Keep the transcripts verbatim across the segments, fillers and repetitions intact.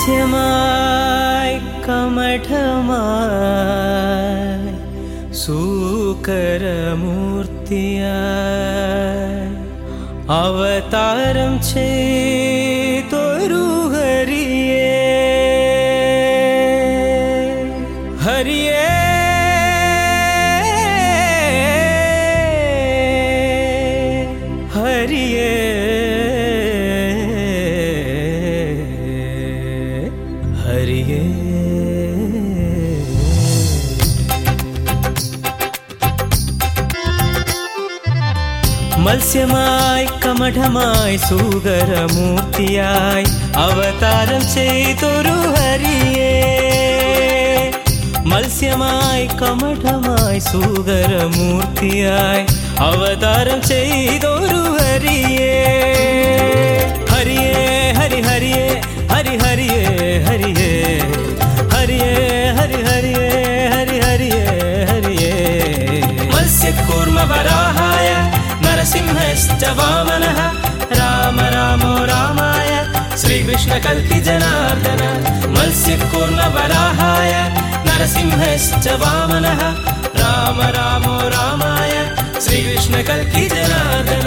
മത്സ്യമായി കമഠമായി സൂകരമൂർത്തിയായി അവതാരം ചെയ്തൊരു ഹരിയേ ഹരിയേ ഹരിയേ ഹരിയേ മത്സ്യമായി കമഠമായി സൂകരമൂർത്തിയായി അവതാരം ചെയ്തൊരു ഹരിയേ മത്സ്യമായി കമഠമായി സൂകരമൂർത്തിയായി അവതാരം ചെയ്തൊരു ഹരിയേ ഹരിയേ ഹരി ഹരിയേ ഹരി ഹരിയേ ഹരിയേ ഹരിയേ ഹരി ഹരിയേ ഹരി ഹരിയേ ഹരിയേ മത്സ്യകൂർമ്മ വരാഹായ നരസിംഹശ്ച വാമനഃ രാമ രാമോ രാമായ ശ്രീകൃഷ്ണ കൽക്കി ജനാർദന മത്സ്യകൂർമ്മ വരാഹായ നരസിംഹശ്ച വാമനഃ രാമ രാമോ രാമായ ശ്രീകൃഷ്ണ കൽക്കി ജനാർദന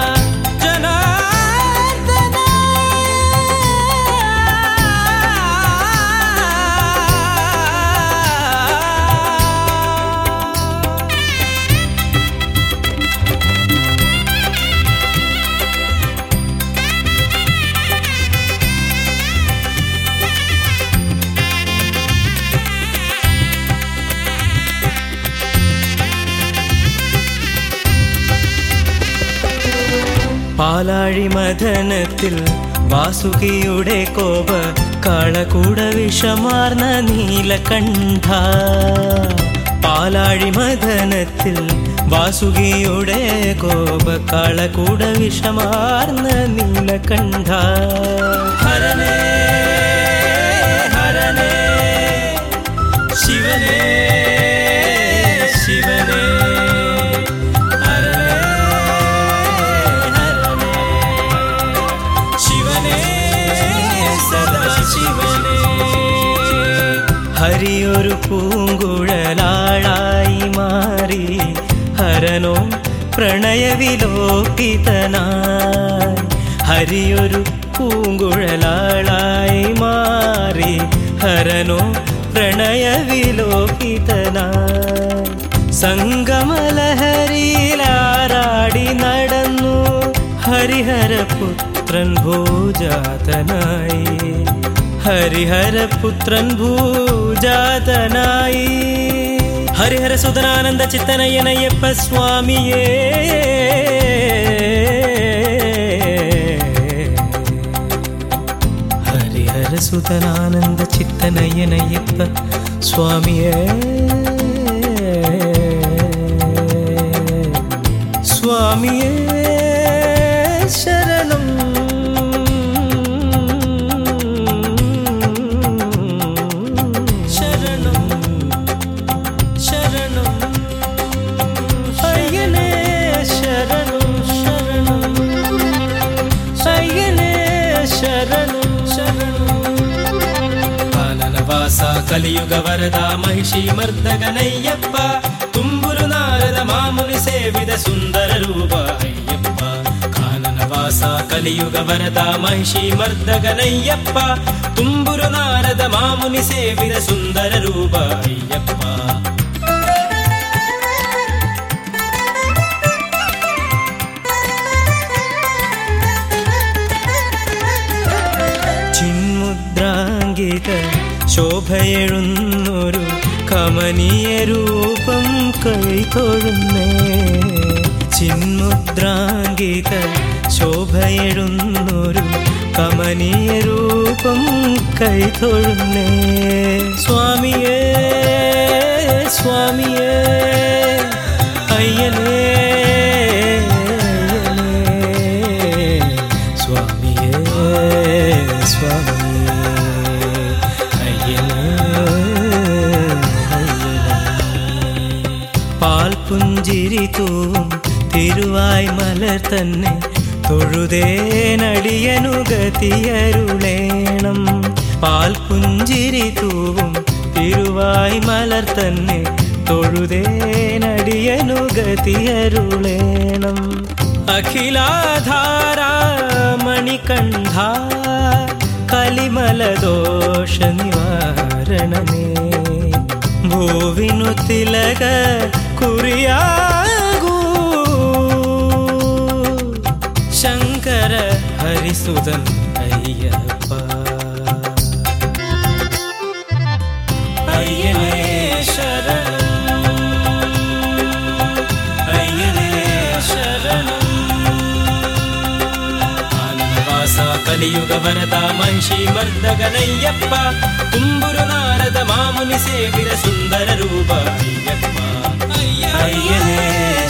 പാലാഴി മഥനത്തിൽ വാസുകിയുടെ കോപ കാളകൂട വിഷമാർന്ന നീലകണ്ഠ പാലാഴി മഥനത്തിൽ വാസുകിയുടെ കോപ കാളകൂട വിഷമാർന്ന നീലകണ്ഠ ഹരനേ ഹരനേ ശിവനേ ശിവനേ ഹരിയൊരു പൂങ്കുഴലാളായി മാറി ഹരനോ പ്രണയവിലോകിതനായി ഹരിയൊരു പൂങ്കുഴലാളായി മാറി ഹരനോ പ്രണയവിലോകിതനായി സംഗമലഹരിയിലാറാടി നടന്നു ഹരിഹരപുത്രൻ ഭൂജാതനായി ഹരിഹരപുത്രൻ ഭൂജാതനായി ഹരിഹര സുതനാനന്ദ ചിത്തനയ്യനയ്യപ്പ സ്വാമിയേ ഹരിഹര സുതനാനന്ദ ചിത്തനയ്യനയ്യപ്പ സ്വാമിയേ സ്വാമിയേ ശരണം కలియుగ వరద మహిషి మర్దగనయ్యప్ప తుంబురు నారద మాముని సేవిద సుందర రూప అయ్యప్ప కానన వాస కలియుగ వరద మహిషి మర్దగనయ్యప్ప తుంబురు నారద మాముని సేవిద సుందర రూప అయ్యప్ప ചിന്മുദ്രാംഗിത ശോഭയെഴുന്നൊരു കമനീയ രൂപം കൈതൊഴുന്നേ ചിന്മുദ്രാംഗിത ശോഭയെഴുന്നൊരു കമനീയ രൂപം കൈതൊഴുന്നേ സ്വാമിയേ സ്വാമിയേ അയ്യനേ സ്വാമിയേ സ്വാമിയേ പുഞ്ചിരിതൂവും തിരുവായ് മലർ തന്നെ തൊഴുതേനടിയനു ഗതിയരുളേണം പാൽ പുഞ്ചിരി തൂവും തിരുവായ് മലർ തന്നെ തൊഴുതേനടിയനു ഗതിയരുളേണം. അഖിലാധാരാ മണികണ്ഠ കലിമലദോഷ നിവാരണമേ, ഭൂവിനു തിലക കുറിയാകൂ ശങ്കര ഹരിസുതൻ അയ്യപ്പ. അയ്യനേ ശരണം, അയ്യനേ ശരണം. ആനന്ദവാസ కలియుగ వరద మహిషి మర్దగనయ్యప్ప, తుంబురు నారద మాముని సేవిర సుందర రూప అయ్యప్ప. అయ్యనే